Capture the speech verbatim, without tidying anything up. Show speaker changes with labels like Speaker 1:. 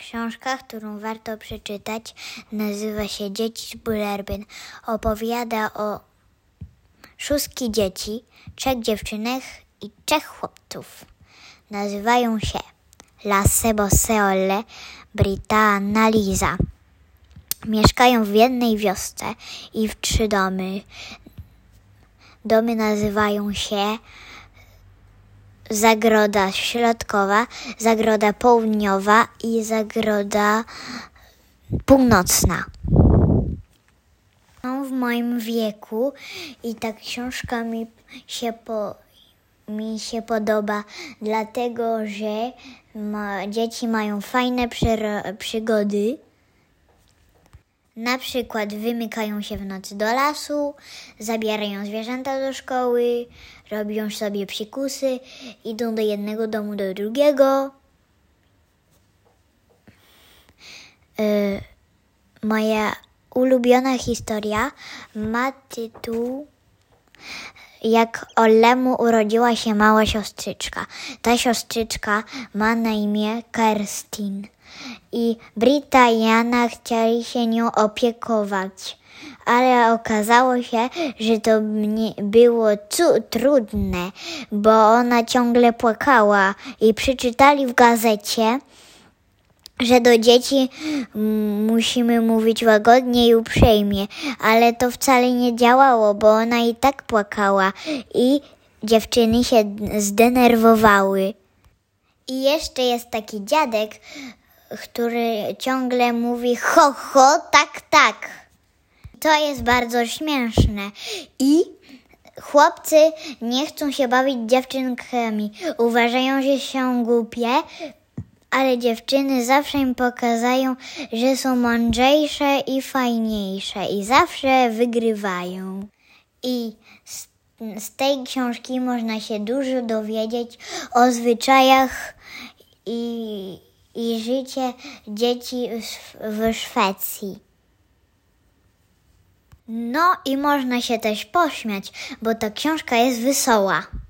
Speaker 1: Książka, którą warto przeczytać, nazywa się Dzieci z Bullerbyn. Opowiada o szóstki dzieci, trzech dziewczynek i trzech chłopców. Nazywają się Lasse, Bosse, Olle, Britta, Anna, Liza. Mieszkają w jednej wiosce i w trzy domy. Domy nazywają się Zagroda Środkowa, Zagroda Południowa i Zagroda Północna. Są w moim wieku i ta książka mi się, po, mi się podoba, dlatego że ma, dzieci mają fajne przyro- przygody. Na przykład wymykają się w nocy do lasu, zabierają zwierzęta do szkoły, robią sobie psikusy, idą do jednego domu do drugiego. Yy, moja ulubiona historia ma tytuł Jak Ollemu urodziła się mała siostrzyczka. Ta siostrzyczka ma na imię Kerstin. I Britta i Anna chcieli się nią opiekować, ale okazało się, że to było cu- trudne, bo ona ciągle płakała i przeczytali w gazecie, że do dzieci m- musimy mówić łagodnie i uprzejmie, ale to wcale nie działało, bo ona i tak płakała i dziewczyny się zdenerwowały. I jeszcze jest taki dziadek, który ciągle mówi ho, ho, tak, tak. To jest bardzo śmieszne. I chłopcy nie chcą się bawić dziewczynkami. Uważają, że są głupie, ale dziewczyny zawsze im pokazują, że są mądrzejsze i fajniejsze i zawsze wygrywają. I z, z tej książki można się dużo dowiedzieć o zwyczajach i i życie dzieci w Szwecji. No i można się też pośmiać, bo ta książka jest wesoła.